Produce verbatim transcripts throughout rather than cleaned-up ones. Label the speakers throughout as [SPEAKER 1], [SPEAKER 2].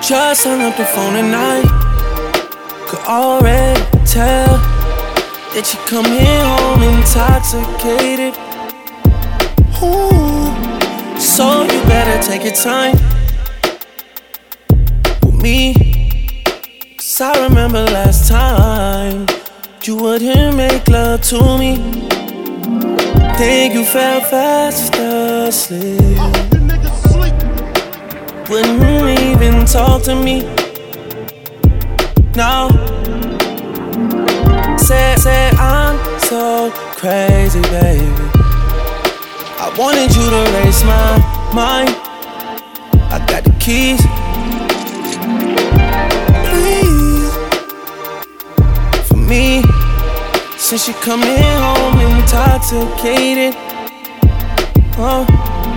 [SPEAKER 1] Just hung up the phone and I could already tell that you coming home intoxicated. Ooh, so you better take your time with me, 'cause I remember last time you wouldn't make love to me, then you fell fast asleep. Wouldn't even talk to me. No. Say, say I'm so crazy, baby. I wanted you to raise my mind. I got the keys. Please, for me, since you're coming home intoxicated. Oh,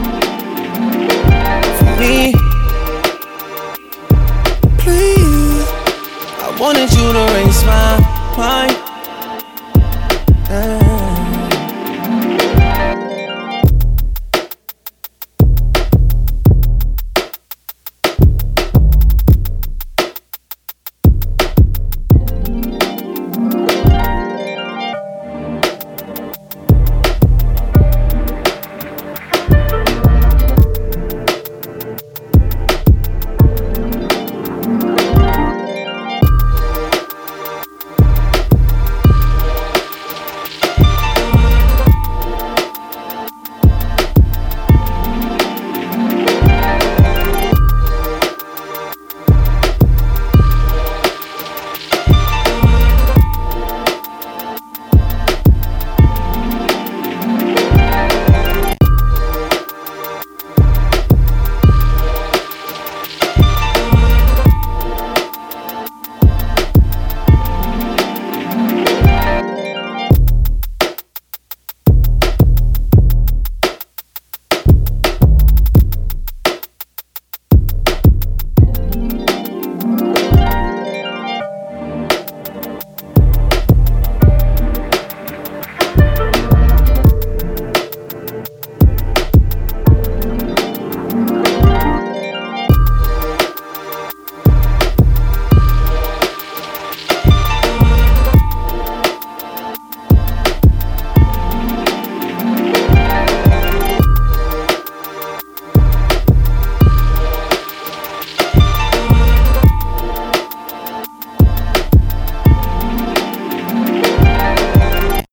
[SPEAKER 1] for me. Please, I wanted you to raise my mind.